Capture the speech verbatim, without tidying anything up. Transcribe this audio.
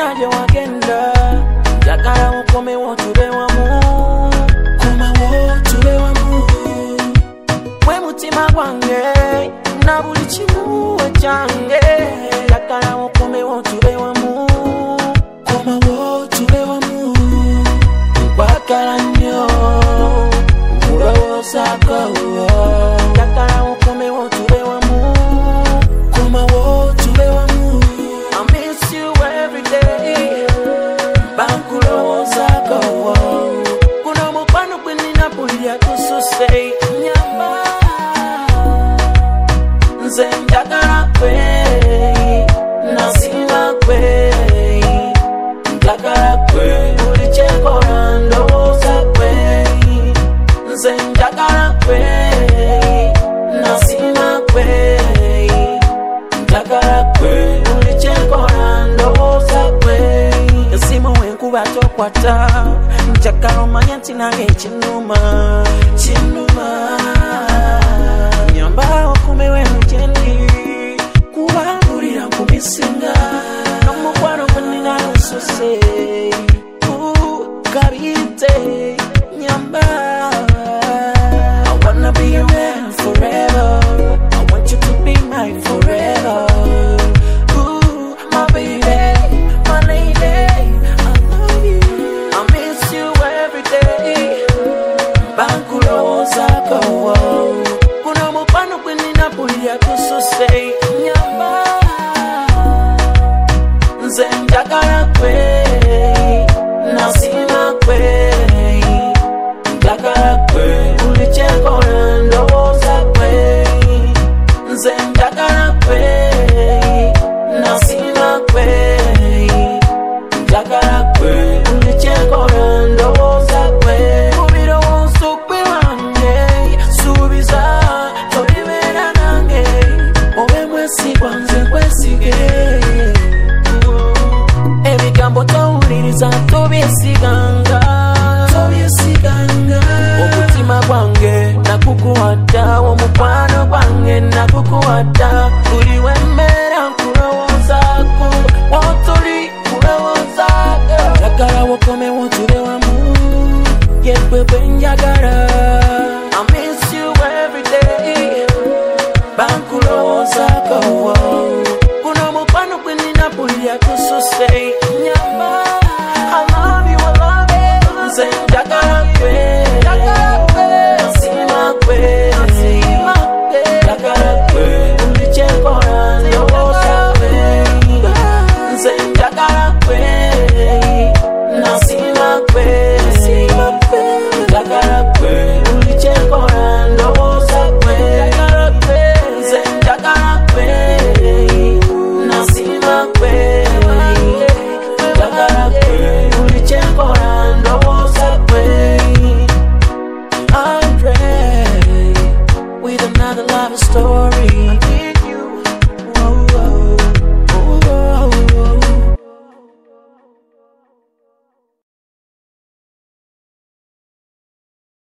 je wagenda Jakara mukome wotube wamu Kuma wotube wamu Mwe mutima gwange Na buli kimu ekyange Jakara mukome wotube wamu Kuma wotube wamu Nkwagala nnyo Mulowooza go Jakara mukome wotube wamu Kuma wotube wamu I miss you every day Bankulowooza go Kuno mukwano gwe nina bulira tususe Nyamba Nze njagala gwe Nasima gwe Njagala gwe Buli kyekola ndowooza gwe Nze njagala gwe Nasima gwe Njagala gwe Buli kyekola ndowooza gwe Esimu wenkuba tokwata Njagala omanye nti nange kinuma Kinuma Nyamba okume wenu gyendi Kuba mpulira nkumisinga N'omukwano gwe nina nsuse Kabite Nyamba I wanna be your man forever I want you to be mine forever Ooh, my baby, my lady I love you I miss you every day Bankulowooza go Kuno mukwano gwe nina bulira tususe Nyamba Nze njagala gwe Nasima gwe Njagala gwe Buli kyekola ndowooza gwe Nze njagala gwe Nasima gwe Njagala gwe Buli kyekola ndowooza gwe Mubirowoozo gwe wange Suubiza tolibeera nange Obe mwesigwa nze nkwesige Ebigambo towuliriza tobyesiganga Tobyesiganga Omutima gwange nakukuwadda Omukwano gwange nakukuwadda